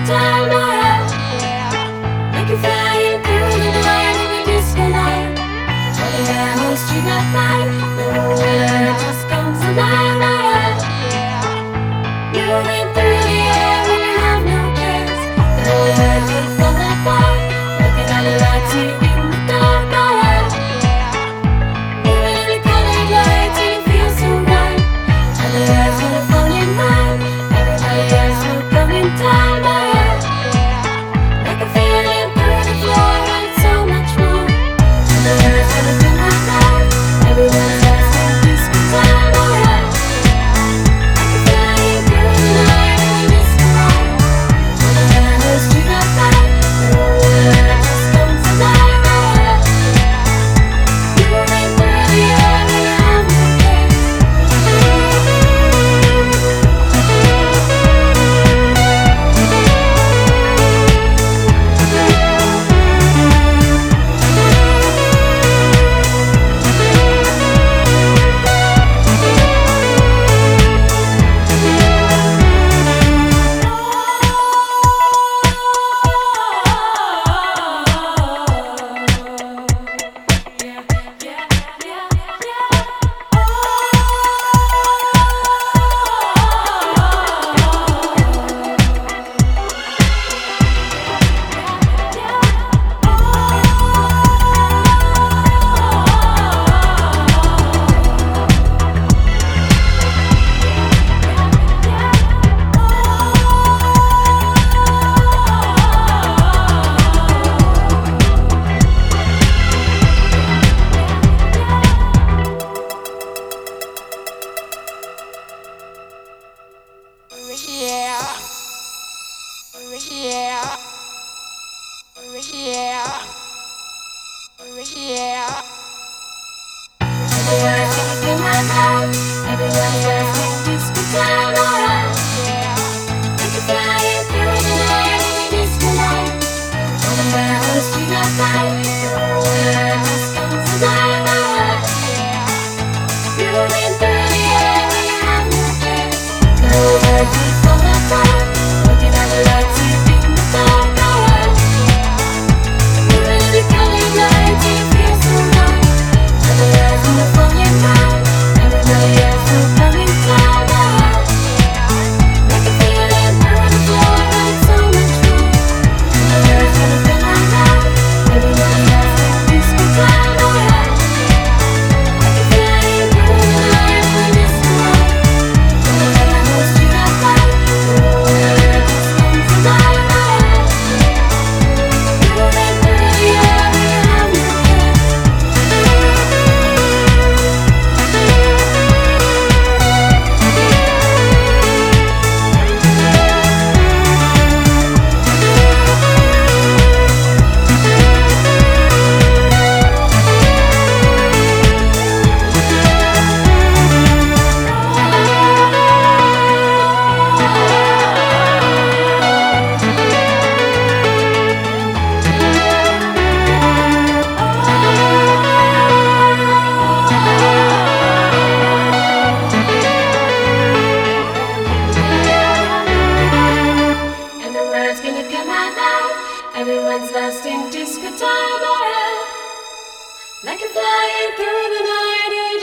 time, like you're flying through the night in a disco light. Running down the street at night, the world just comes alive. Moving through the air when you have no cares. The world will fall apart. Looking at the lights in the dark. Moving in the colored lights and it feels so right. And the world's gonna fall in line. Everybody else will come in time. Like a feeling through the floor and it's so much more. And the world's gonna do my life. Everyone's asking disco time. Like a flying through the night in a disco light. Running down the street at night, the world just comes alive. Moving through the air when you have no cares. Everyone's asking my life. Everyone's asking disco time. Like you're flying through the night in a disco light. Running down the street at night, the world just comes alive. Moving through the air when you have no cares. The world will fall apart. Looking at the lights in the dark. Moving in the colored lights and it feels so right. And the world's gonna fall in line. Everybody else will come in time. Like a feeling through the floor and so much more. And the world's gonna feel my life. Everyone's asking disco time. Like a flying through the night in a disco light. Running down the street at night, the world just comes alive. Moving through the air when you have no cares. And the world's gonna come alive. Everyone's lost in disco time. Like a flying through the night.